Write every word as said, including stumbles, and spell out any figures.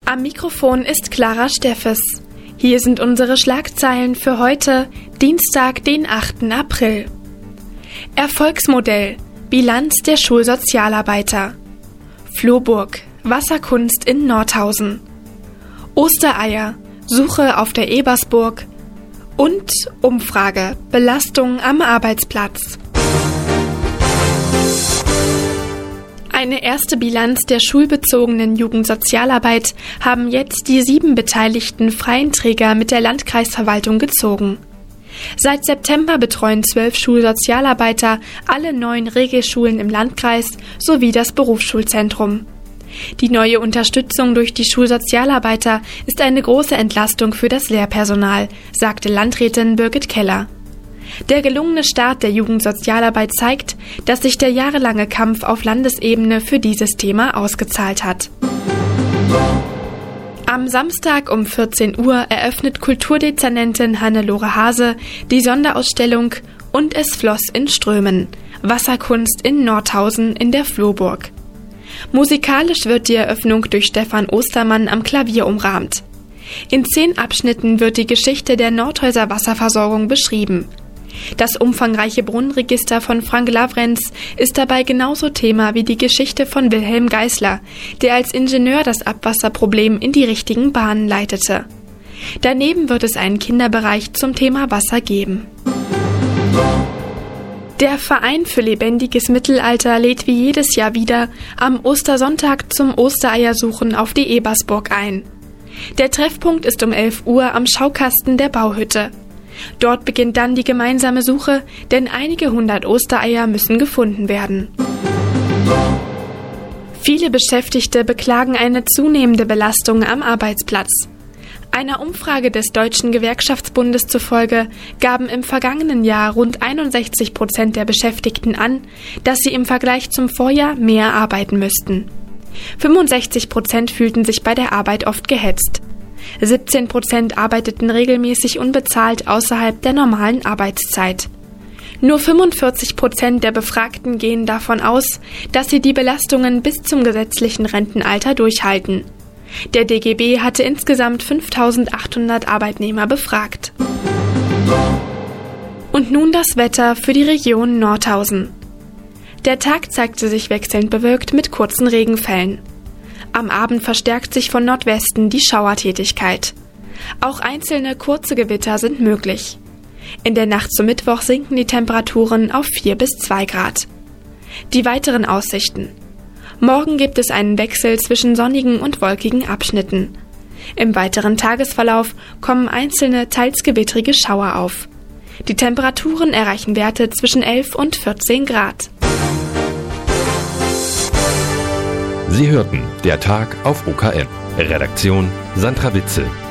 Am Mikrofon ist Clara Steffes. Hier sind unsere Schlagzeilen für heute, Dienstag, den achten April. Erfolgsmodell, Bilanz der Schulsozialarbeiter. Floburg, Wasserkunst in Nordhausen. Ostereier, Suche auf der Ebersburg. Und Umfrage, Belastung am Arbeitsplatz. Eine erste Bilanz der schulbezogenen Jugendsozialarbeit haben jetzt die sieben beteiligten freien Träger mit der Landkreisverwaltung gezogen. Seit September betreuen zwölf Schulsozialarbeiter alle neun Regelschulen im Landkreis sowie das Berufsschulzentrum. Die neue Unterstützung durch die Schulsozialarbeiter ist eine große Entlastung für das Lehrpersonal, sagte Landrätin Birgit Keller. Der gelungene Start der Jugendsozialarbeit zeigt, dass sich der jahrelange Kampf auf Landesebene für dieses Thema ausgezahlt hat. Am Samstag um vierzehn Uhr eröffnet Kulturdezernentin Hannelore Hase die Sonderausstellung Und es floss in Strömen, Wasserkunst in Nordhausen in der Floburg. Musikalisch wird die Eröffnung durch Stefan Ostermann am Klavier umrahmt. In zehn Abschnitten wird die Geschichte der Nordhäuser Wasserversorgung beschrieben. Das umfangreiche Brunnenregister von Frank Lavrenz ist dabei genauso Thema wie die Geschichte von Wilhelm Geisler, der als Ingenieur das Abwasserproblem in die richtigen Bahnen leitete. Daneben wird es einen Kinderbereich zum Thema Wasser geben. Der Verein für lebendiges Mittelalter lädt wie jedes Jahr wieder am Ostersonntag zum Ostereiersuchen auf die Ebersburg ein. Der Treffpunkt ist um elf Uhr am Schaukasten der Bauhütte. Dort beginnt dann die gemeinsame Suche, denn einige hundert Ostereier müssen gefunden werden. Viele Beschäftigte beklagen eine zunehmende Belastung am Arbeitsplatz. Einer Umfrage des Deutschen Gewerkschaftsbundes zufolge gaben im vergangenen Jahr rund einundsechzig Prozent der Beschäftigten an, dass sie im Vergleich zum Vorjahr mehr arbeiten müssten. fünfundsechzig Prozent fühlten sich bei der Arbeit oft gehetzt. siebzehn Prozent arbeiteten regelmäßig unbezahlt außerhalb der normalen Arbeitszeit. Nur fünfundvierzig Prozent der Befragten gehen davon aus, dass sie die Belastungen bis zum gesetzlichen Rentenalter durchhalten. Der D G B hatte insgesamt fünftausendachthundert Arbeitnehmer befragt. Und nun das Wetter für die Region Nordhausen. Der Tag zeigte sich wechselnd bewölkt mit kurzen Regenfällen. Am Abend verstärkt sich von Nordwesten die Schauertätigkeit. Auch einzelne kurze Gewitter sind möglich. In der Nacht zum Mittwoch sinken die Temperaturen auf vier bis zwei Grad. Die weiteren Aussichten. Morgen gibt es einen Wechsel zwischen sonnigen und wolkigen Abschnitten. Im weiteren Tagesverlauf kommen einzelne, teils gewittrige Schauer auf. Die Temperaturen erreichen Werte zwischen elf und vierzehn Grad. Sie hörten der Tag auf O K M. Redaktion Sandra Witzel.